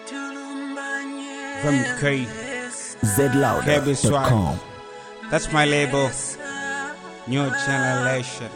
From K. ZLouder.com. That's my label. New generation.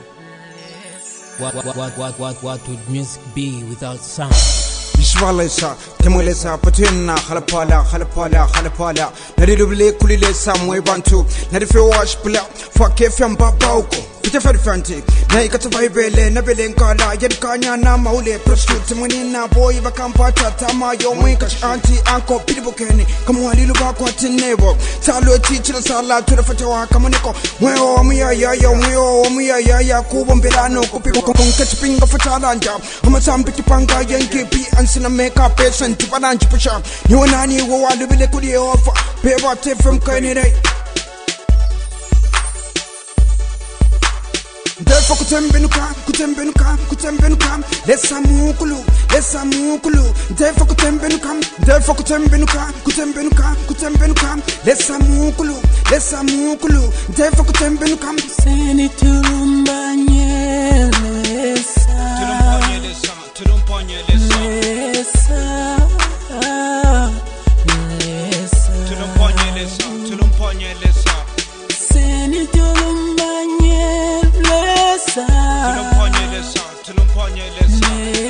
What would music be without sound? Visualizer, temuleza, patena, halapala. Narilubile kulilesa mwebantu. Narife wash pula, fake fiam babauko. Pite farifanti, na ikata vaibele, na belenkala, yadikanya na maule, prostitute, mwenina boy, vakampata, tama, yo mwikash, anti, anko, pilibukeni, kamuhalilu bako atinebo, talo chichila sala, turafatawa, kamuniko, mweo, omuyaya, kubombelano, kupipo, kunkachipinga fatalanja, amasambiti panga, yenkipi, ansina meka, patient, tipananchi pusha, niwanani, wawalubile kuli ofa, peva, tefem, kainire. Therefore kutembenuka lesa mukulu Therefore kutembenuka lesa mukulu Therefore kutembenuka Seni tulumbanye lesa Tulumponye lesa Seni tulumbanye Tulumponye lesa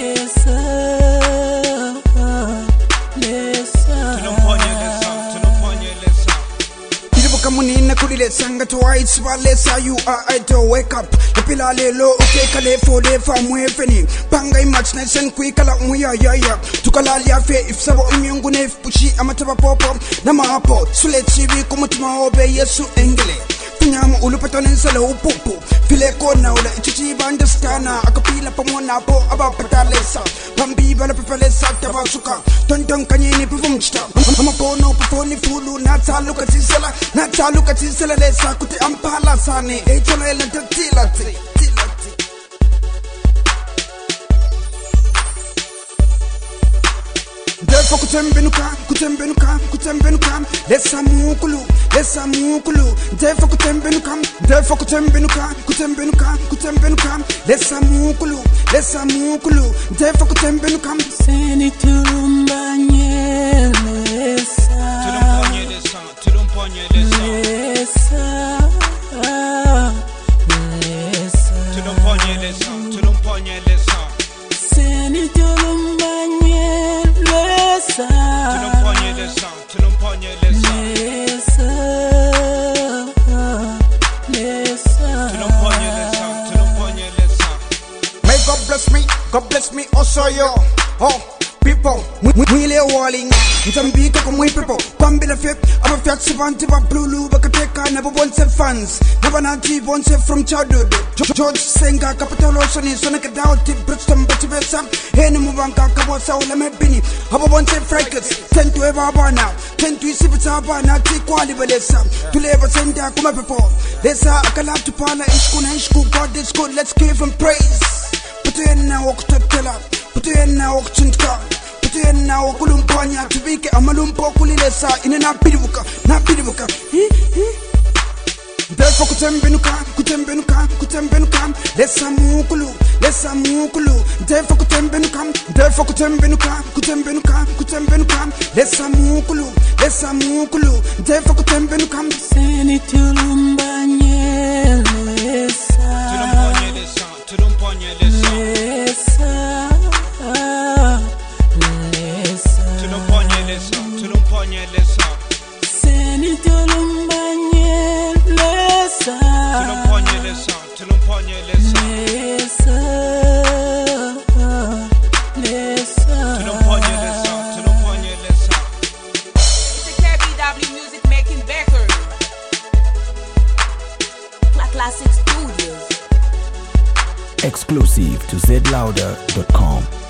Munina kulile sanga to whites balesa you are to wake up the pilale lo okay kale for the famwefeni panga match nice and quick ala muya ya tukalalia fe if sabo imyungu ne pushi amataba popo na mapo sule chibi kumutima obe yesu engele Nyamu ulupatone sala upupu File kona ula ichichi bandestana Akapila pamona po abapatalesa Pambi bala pepalesa tabasuka Tonton kanyini pivumchita Amakono pufoni fulu Natsalu katisela lesa Kuti ampala sani Echola ela tilati Therefore kutembenuka lesa mukulu Therefore kutembenuka lesa mukulu Therefore kutembenuka Seni tulumbanye lesa Tulumponye lesa Seni tulumbanye lesa Tulumponye lesa May God bless me also yo people mwile walling Mzambika kumwe people Kwambila fip Aba fiat sivanti ba blulu Bakateka never bonse fans Never nanti bonse from childhood George Senga Capital Ocean Sonic Doughty Brixton Batibesa Hene Mubanka Kabosa Ulame Bini Aba bonse frikers Tend to eva abana Tend to isipita abana Tikwali belesa Tuleva senda kuma people Lesa akala tupala Ishku God is good let's give him praise Putena wakutotela Putena wakuchintka Putena wakulumpanya Tubike amalumpo kulilesa Inena piribuka Therefore kutembenuka lesa mukulu Therefore kutembenuka lesa mukulu Therefore kutembenuka Seni tulumbanye lesa Tulumponye lesa Seni tulumbanye lesa Tulumponye lesa It's a KBW Music Making Baker Classic Studios Exclusive to ZLouder.com.